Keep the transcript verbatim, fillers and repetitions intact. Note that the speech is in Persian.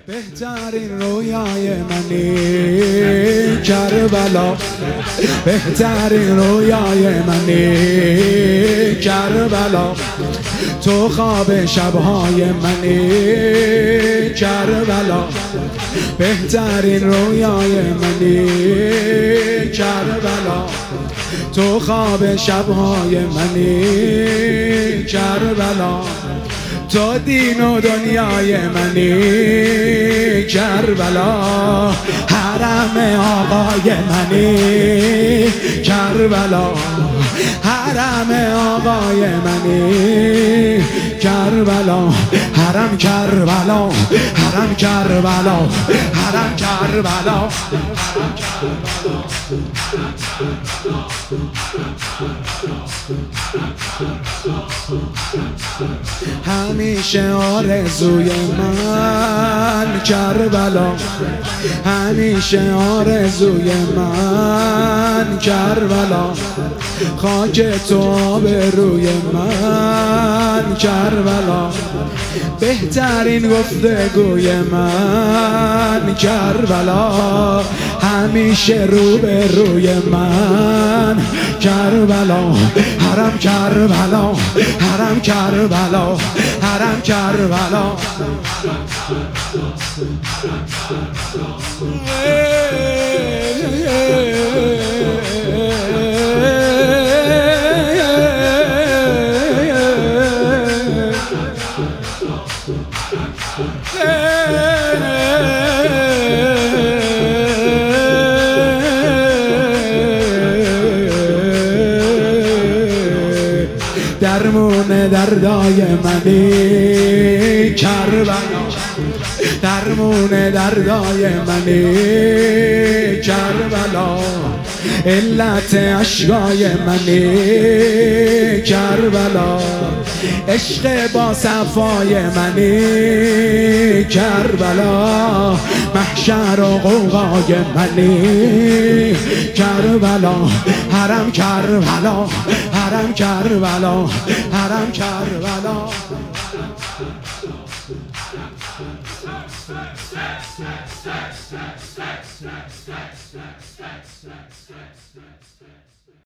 بهترین رویای منی کربلا، بهترین رویای منی کربلا، تو خواب شبهای منی کربلا، بهترین رویای منی کربلا، تو خواب شبهای منی کربلا، تو دین و دنیای منی کربلا، حرم آقای منی کربلا، حرم آقای منی کربلا، حرم کربلا، حرم کربلا، حرم کربلا. همیشه آرزوی من کربلا، همیشه آرزوی من کربلا، خاک تو آبروی من کربلا، بهترین گفتگوی من کربلا، همیشه رو به روی من کربلا، حرم کربلا، حرم کربلا، حرم کربلا. درمون دردای منی کربلا، درمون دردای منی کربلا، علت اشکای منی کربلا، عشق با صفای منی کربلا، محشر و غوغای منی کربلا، حرم کربلا، حرم کربلا، حرم کربلا. Sex, sex, sex, sex, sex, sex, sex, sex, sex, sex, sex.